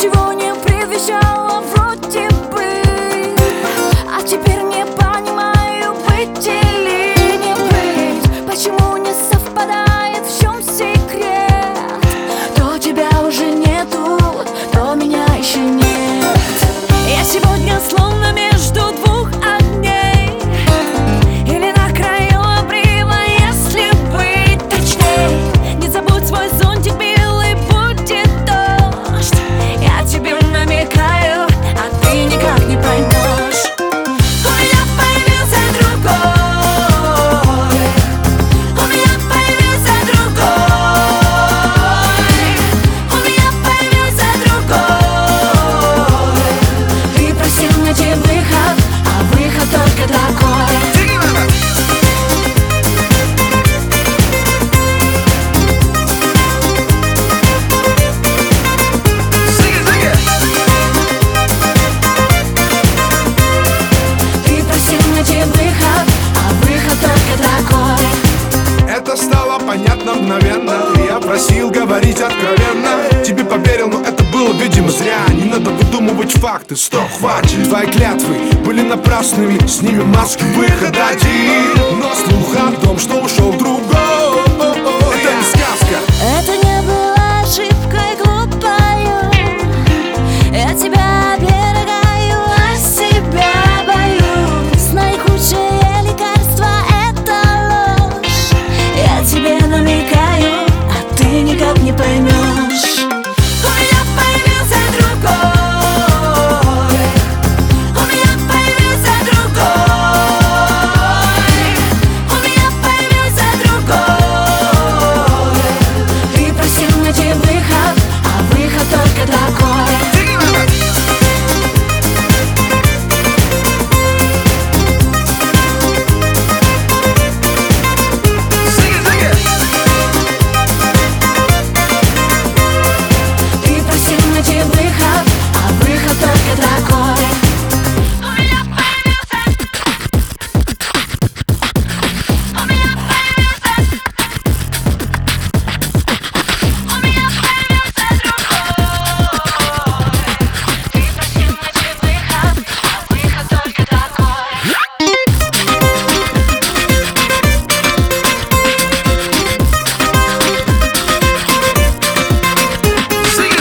ничего не предвещало вроде бы, а теперь не понимаю, быть или не быть. Почему не совпадает, в чем секрет? То тебя уже нету, то меня еще нет. Я сегодня словно между двух огней, или на краю обрыва, если быть точней. Не забудь свой зонтик белый, будет дождь. Я тебе намекаю, а ты никак не поймешь. У меня появился другой, у меня появился другой, у меня появился другой. Ты просил найти выход, а выход только такой. Это стало понятно мгновенно, и я просил говорить откровенно. Тебе поверил, но это было, видимо, зря. Не надо выдумывать факты, стоп, хватит. Твои клятвы были напрасными, с ними маски выход один. Но слух о том, что ушел другой, это не сказка. Это не была ошибкой глупою. Я тебя оберегаю, а себя боюсь. Наихудшее лекарство — это ложь. Я тебе намекаю, а ты никак не поймешь. У меня появился другой, у меня появился другой, у меня появился другой. Ты просил найти выход, а выход только такой.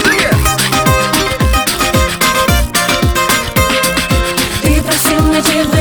Ты просил найти